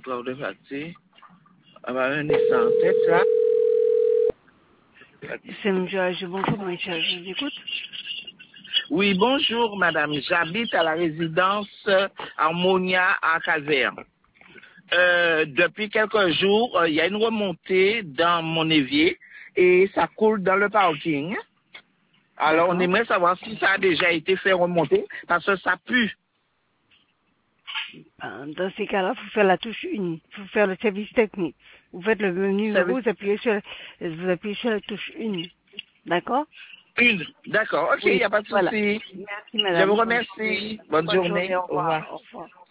contrat de facture. On va venir ça en tête là. C'est M. Georges. Bonjour, monsieur. Je vous écoute. Oui, bonjour madame. J'habite à la résidence Harmonia à Calvaire. Depuis quelques jours, il y a une remontée dans mon évier et ça coule dans le parking. Alors, on aimerait savoir si ça a déjà été fait remonter parce que ça pue. Dans ces cas-là, il faut faire la touche 1. Il faut faire le service technique. Vous faites le numéro, vous appuyez sur la touche 1. D'accord? D'accord. Ok, il Oui, n'y a pas de voilà. souci. Merci, Je madame. vous remercie. Bonne journée. Au Au revoir. revoir. Au revoir.